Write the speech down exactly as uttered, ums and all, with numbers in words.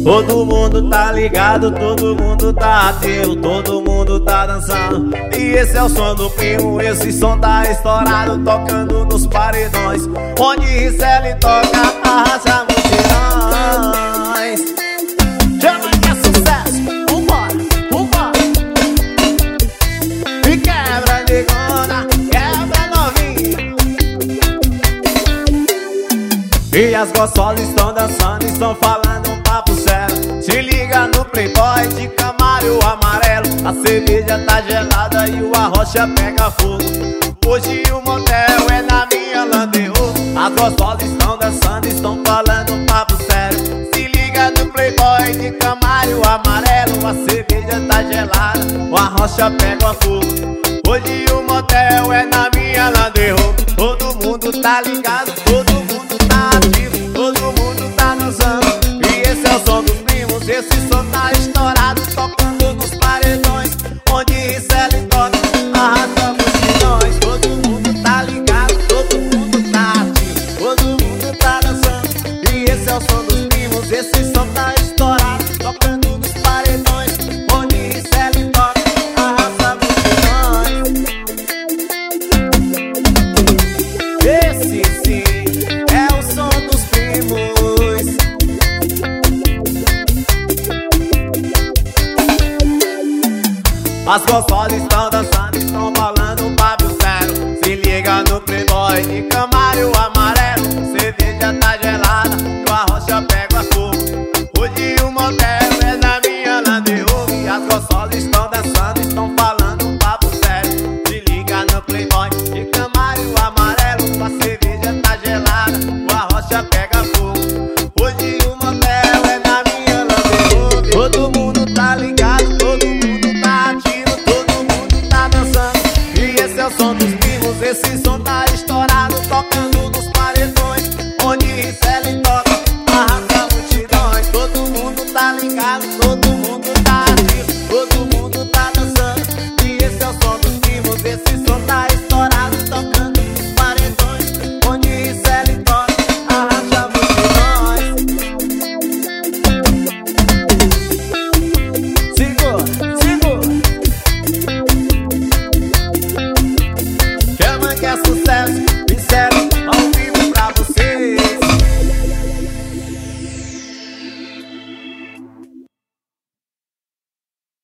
Todo mundo tá ligado, todo mundo tá ativo, todo mundo tá dançando. E esse é o som do primo, esse som tá estourado, tocando nos paredões. Onde Ricelli toca, arrasa multidões. Chama que é sucesso, vambora, vambora. E quebra negona, quebra novinha. E as gostosas estão dançando, estão falando um papo sério. Se liga no Playboy de Camaro amarelo. A cerveja tá gelada e o arrocha pega fogo. Hoje o motel é na minha Land Rover. As gostosas estão dançando, estão falando um papo sério. Se liga no Playboy de Camaro amarelo. A cerveja tá gelada, o arrocha pega fogo. Hoje o motel é na minha Land Rover. Todo mundo tá ligado, todo mundo tá ativo, todo mundo tá dançando. E esse é o som dos primos, esse som tá estourado, tocando nos paredões. Onde Ricelli toca, arrasa multidões. Todo mundo tá ligado, todo mundo tá ativo, todo mundo tá dançando. E esse é o som dos primos, esse som tá estourado, tocando nos paredões. Onde Ricelli toca, arrasa multidões. Esse sim é o som dos primos. As gostosas estão dançando, estão falando um papo sério. Se liga no Playboy de Camaro amarelo. Cerveja tá gelada, o arrocha pega fogo. Hoje o motel é na minha Land Rover. As gostosas estão dançando, estão falando um papo sério. Se liga no Playboy de Camaro amarelo. A cerveja tá gelada, o arrocha pega fogo. Hoje o motel é na minha Land Rover. Todo mundo tá ligado, todo mundo tá ativo, todo mundo tá dançando. E esse é o som dos primos, esse som tá